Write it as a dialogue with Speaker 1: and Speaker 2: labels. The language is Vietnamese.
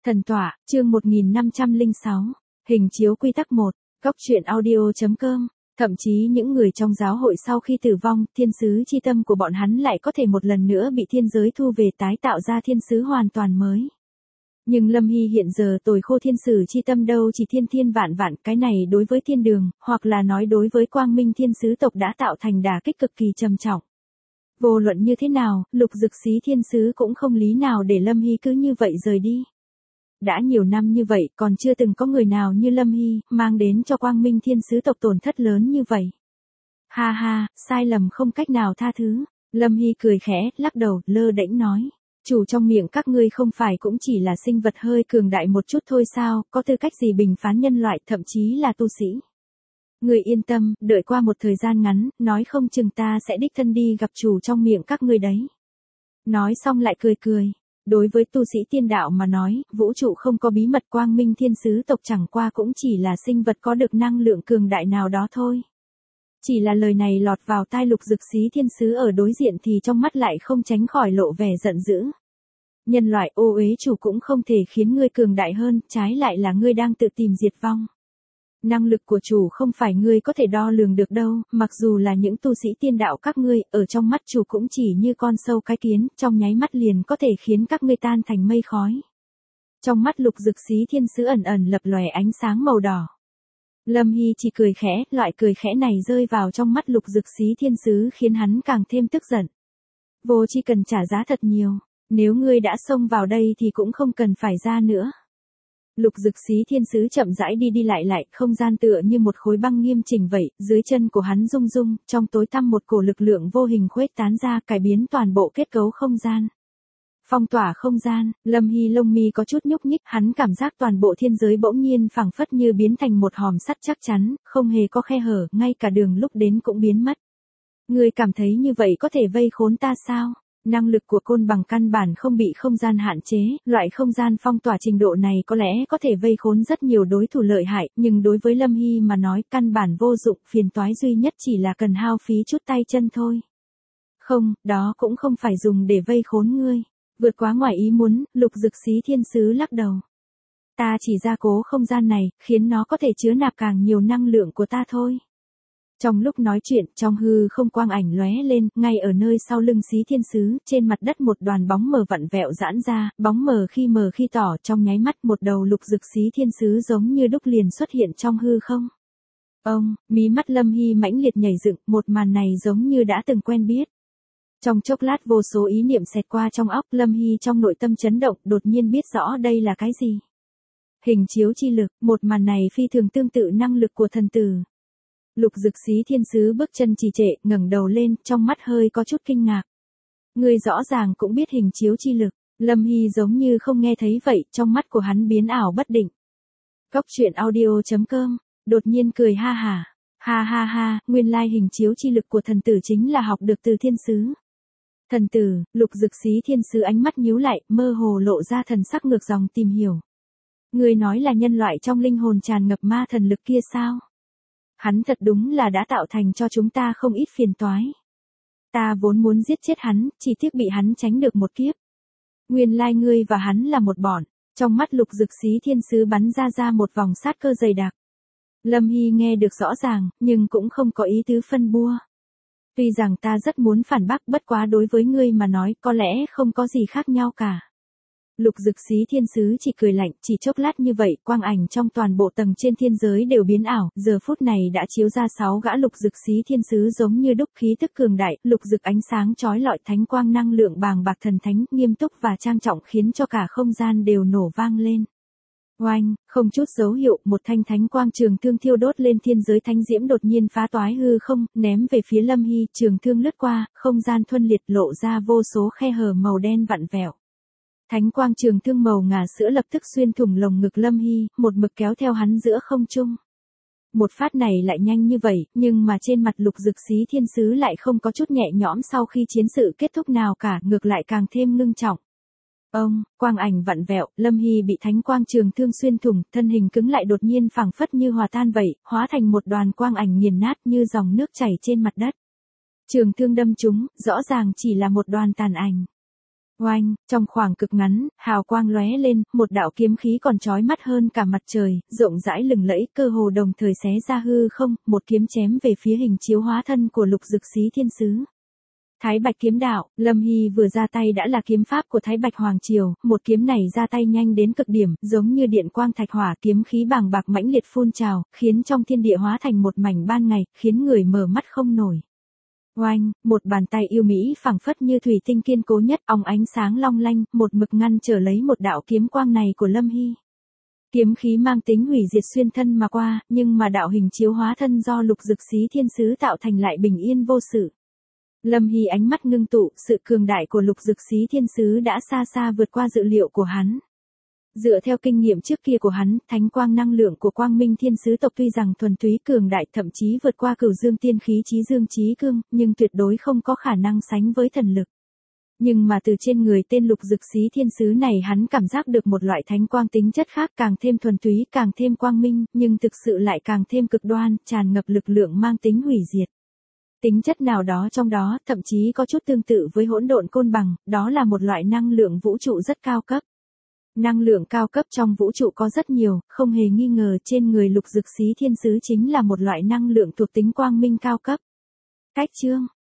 Speaker 1: Thần tọa, chương 1506, hình chiếu quy tắc 1, góc truyện audio.com. Thậm chí những người trong giáo hội sau khi tử vong, thiên sứ chi tâm của bọn hắn lại có thể một lần nữa bị thiên giới thu về tái tạo ra thiên sứ hoàn toàn mới. Nhưng Lâm Hy hiện giờ tồi khô thiên sử chi tâm đâu chỉ thiên thiên vạn vạn, cái này đối với thiên đường, hoặc là nói đối với quang minh thiên sứ tộc đã tạo thành đả kích cực kỳ trầm trọng. Vô luận như thế nào, Lục Dực Xí thiên sứ cũng không lý nào để Lâm Hy cứ như vậy rời đi. Đã nhiều năm như vậy còn chưa từng có người nào như Lâm Hy, mang đến cho quang minh thiên sứ tộc tổn thất lớn như vậy. Ha ha, sai lầm không cách nào tha thứ. Lâm Hy cười khẽ, lắc đầu, lơ đễnh nói. Chủ trong miệng các ngươi không phải cũng chỉ là sinh vật hơi cường đại một chút thôi sao, có tư cách gì bình phán nhân loại, thậm chí là tu sĩ. Ngươi yên tâm, đợi qua một thời gian ngắn, nói không chừng ta sẽ đích thân đi gặp chủ trong miệng các ngươi đấy. Nói xong lại cười cười. Đối với tu sĩ tiên đạo mà nói, vũ trụ không có bí mật, quang minh thiên sứ tộc chẳng qua cũng chỉ là sinh vật có được năng lượng cường đại nào đó thôi. Chỉ là lời này lọt vào tai Lục Dực Xí thiên sứ ở đối diện thì trong mắt lại không tránh khỏi lộ vẻ giận dữ. Nhân loại ô uế chủ cũng không thể khiến ngươi cường đại hơn, trái lại là ngươi đang tự tìm diệt vong. Năng lực của chủ không phải ngươi có thể đo lường được đâu, mặc dù là những tu sĩ tiên đạo các ngươi, ở trong mắt chủ cũng chỉ như con sâu cái kiến, trong nháy mắt liền có thể khiến các ngươi tan thành mây khói. Trong mắt Lục Dực Xí thiên sứ ẩn ẩn lập lòe ánh sáng màu đỏ. Lâm Hy chỉ cười khẽ, loại cười khẽ này rơi vào trong mắt Lục Dực Xí thiên sứ khiến hắn càng thêm tức giận. Vô chi cần trả giá thật nhiều, nếu ngươi đã xông vào đây thì cũng không cần phải ra nữa. Lục Dực Xí thiên sứ chậm rãi đi lại, không gian tựa như một khối băng nghiêm chỉnh vậy, dưới chân của hắn rung rung, trong tối tăm một cổ lực lượng vô hình khuếch tán ra, cải biến toàn bộ kết cấu không gian. Phong tỏa không gian, Lâm Hy lông mi có chút nhúc nhích, hắn cảm giác toàn bộ thiên giới bỗng nhiên phảng phất như biến thành một hòm sắt chắc chắn, không hề có khe hở, ngay cả đường lúc đến cũng biến mất. Ngươi cảm thấy như vậy có thể vây khốn ta sao? Năng lực của côn bằng căn bản không bị không gian hạn chế, loại không gian phong tỏa trình độ này có lẽ có thể vây khốn rất nhiều đối thủ lợi hại, nhưng đối với Lâm Hy mà nói căn bản vô dụng, phiền toái duy nhất chỉ là cần hao phí chút tay chân thôi. Không, đó cũng không phải dùng để vây khốn ngươi. Vượt quá ngoài ý muốn, Lục Dực Xí thiên sứ lắc đầu. Ta chỉ gia cố không gian này, khiến nó có thể chứa nạp càng nhiều năng lượng của ta thôi. Trong lúc nói chuyện, trong hư không quang ảnh lóe lên, ngay ở nơi sau lưng Xí thiên sứ, trên mặt đất một đoàn bóng mờ vặn vẹo giãn ra, bóng mờ khi tỏ, trong nháy mắt một đầu Lục Dực Xí thiên sứ giống như đúc liền xuất hiện trong hư không. Mí mắt Lâm Hy mãnh liệt nhảy dựng, một màn này giống như đã từng quen biết. Trong chốc lát vô số ý niệm xẹt qua trong óc, Lâm Hy trong nội tâm chấn động, đột nhiên biết rõ đây là cái gì. Hình chiếu chi lực, một màn này phi thường tương tự năng lực của thần tử. Lục Dực Xí thiên sứ bước chân trì trệ, ngẩng đầu lên, trong mắt hơi có chút kinh ngạc. Ngươi rõ ràng cũng biết hình chiếu chi lực. Lâm Hy giống như không nghe thấy vậy, trong mắt của hắn biến ảo bất định. Góc truyện audio.com, đột nhiên cười ha hả. Ha ha ha, nguyên lai hình chiếu chi lực của thần tử chính là học được từ thiên sứ. Thần tử, Lục Dực Xí thiên sứ ánh mắt nhíu lại, mơ hồ lộ ra thần sắc ngược dòng tìm hiểu. Ngươi nói là nhân loại trong linh hồn tràn ngập ma thần lực kia sao? Hắn thật đúng là đã tạo thành cho chúng ta không ít phiền toái. Ta vốn muốn giết chết hắn, chỉ tiếc bị hắn tránh được một kiếp. Nguyên lai ngươi và hắn là một bọn. Trong mắt Lục Dực Xí thiên sứ bắn ra một vòng sát cơ dày đặc. Lâm Hy nghe được rõ ràng, nhưng cũng không có ý tứ phân bua. Tuy rằng ta rất muốn phản bác, bất quá đối với ngươi mà nói có lẽ không có gì khác nhau cả. Lục Dực Xí thiên sứ chỉ cười lạnh, chỉ chốc lát như vậy, quang ảnh trong toàn bộ tầng trên thiên giới đều biến ảo, giờ phút này đã chiếu ra 6 gã Lục Dực Xí thiên sứ giống như đúc khí tức cường đại, lục dực ánh sáng chói lọi thánh quang năng lượng bàng bạc thần thánh, nghiêm túc và trang trọng khiến cho cả không gian đều nổ vang lên. Oanh, không chút dấu hiệu, một thanh thánh quang trường thương thiêu đốt lên thiên giới thánh diễm đột nhiên phá toái hư không, ném về phía Lâm Hy, trường thương lướt qua, không gian thuần liệt lộ ra vô số khe hở màu đen vặn vẹo. Thánh quang trường thương màu ngà sữa lập tức xuyên thủng lồng ngực Lâm Hy, một mực kéo theo hắn giữa không trung. Một phát này lại nhanh như vậy, nhưng mà trên mặt Lục Dực Xí thiên sứ lại không có chút nhẹ nhõm sau khi chiến sự kết thúc nào cả, ngược lại càng thêm ngưng trọng. Quang ảnh vặn vẹo, Lâm Hy bị thánh quang trường thương xuyên thủng, thân hình cứng lại đột nhiên phảng phất như hòa tan vậy, hóa thành một đoàn quang ảnh nghiền nát như dòng nước chảy trên mặt đất. Trường thương đâm trúng, rõ ràng chỉ là một đoàn tàn ảnh. Oanh, trong khoảng cực ngắn, hào quang lóe lên, một đạo kiếm khí còn chói mắt hơn cả mặt trời, rộng rãi lừng lẫy, cơ hồ đồng thời xé ra hư không, một kiếm chém về phía hình chiếu hóa thân của Lục Dực Xí Thiên Sứ. Thái Bạch kiếm đạo, Lâm Hy vừa ra tay đã là kiếm pháp của Thái Bạch Hoàng Triều, một kiếm này ra tay nhanh đến cực điểm, giống như điện quang thạch hỏa, kiếm khí bàng bạc mãnh liệt phun trào, khiến trong thiên địa hóa thành một mảnh ban ngày, khiến người mở mắt không nổi. Oanh, một bàn tay yêu mỹ phảng phất như thủy tinh kiên cố nhất, óng ánh sáng long lanh, một mực ngăn trở lấy một đạo kiếm quang này của Lâm Hy. Kiếm khí mang tính hủy diệt xuyên thân mà qua, nhưng mà đạo hình chiếu hóa thân do Lục Dực Xí Thiên Sứ tạo thành lại bình yên vô sự. Lâm Hy ánh mắt ngưng tụ, sự cường đại của Lục Dực Xí Thiên Sứ đã xa xa vượt qua dự liệu của hắn. Dựa theo kinh nghiệm trước kia của hắn, thánh quang năng lượng của Quang Minh Thiên Sứ tộc tuy rằng thuần túy cường đại, thậm chí vượt qua Cửu Dương Tiên khí Chí Dương Chí Cương, nhưng tuyệt đối không có khả năng sánh với thần lực. Nhưng mà từ trên người tên Lục Dực Xí Thiên Sứ này hắn cảm giác được một loại thánh quang tính chất khác, càng thêm thuần túy, càng thêm quang minh, nhưng thực sự lại càng thêm cực đoan, tràn ngập lực lượng mang tính hủy diệt. Tính chất nào đó trong đó, thậm chí có chút tương tự với hỗn độn côn bằng, đó là một loại năng lượng vũ trụ rất cao cấp. Năng lượng cao cấp trong vũ trụ có rất nhiều, không hề nghi ngờ trên người Lục Dực Xí Thiên Sứ chính là một loại năng lượng thuộc tính quang minh cao cấp. Cách chương